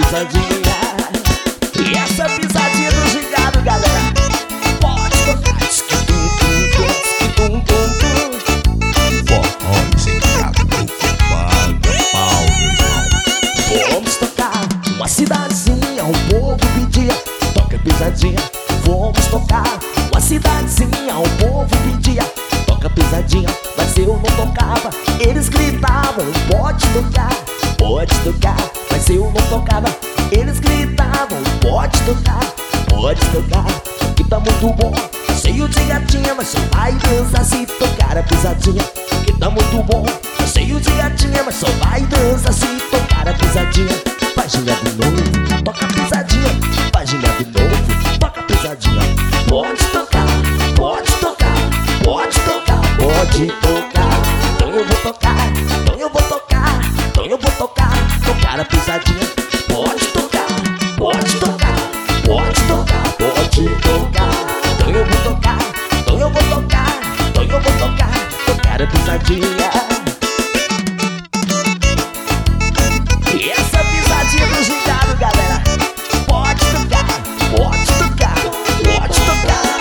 pisadinha. E essa pisadinha do gingado, galera, pode tocar. Forró gingado que paga pau, meu irmão. Vamos tocar uma cidadezinha, o povo pedia, toca pisadinha. Vamos tocar uma cidadezinha, o povo pedia, toca pisadinha. Mas eu não tocava, eles gritavam, pode tocar, pode tocar. Mas eu não tocava, eles gritavam, pode tocar, pode tocar. Que tá muito bom, cheio de gatinha, mas só vai dançar se tocar a pisadinha. Que tá muito bom, cheio de gatinha, mas só vai dançar se tocar a pisadinha. Vai gingar de novo, toca a pisadinha. Vai gingar de novo, toca a pisadinha. Pode tocar, pode tocar, pode tocar, pode tocar. Então eu vou tocar, então eu vou tocar, então eu vou tocar, tocar a pisadinha. Pode tocar, pode tocar, pode tocar, pode tocar. Então eu vou tocar, então eu vou tocar, então eu vou tocar, tocar a pisadinha. E essa pisadinha do gingado, galera, pode tocar, pode tocar, pode tocar.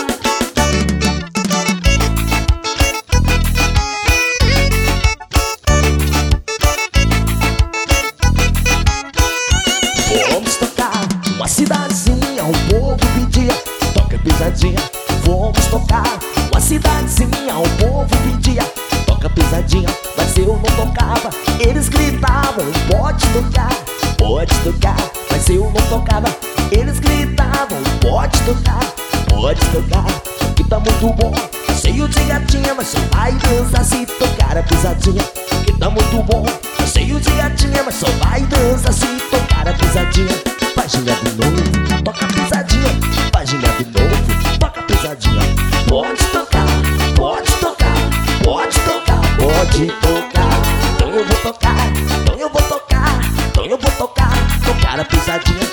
Vamos tocar uma cidadezinha, o povo pedia, toca pisadinha. Vamos tocar uma cidadezinha, o povo pedia, toca pisadinha. Mas eu não tocava, eles gritavam, pode tocar, pode tocar. Mas eu não tocava, eles gritavam, pode tocar, pode tocar. Que tá muito bom, cheio de gatinha, mas só vai dançar se tocar a pisadinha. Que tá muito bom, cheio de gatinha, mas só vai dançar se tocar a pisadinha. Vai gingar de novo, toca a pisadinha. Vai gingar de novo, toca a pisadinha. Pode tocar, pode tocar, pode tocar, pode tocar. Então eu vou tocar, então eu vou tocar, então eu vou tocar, tocar a pisadinha.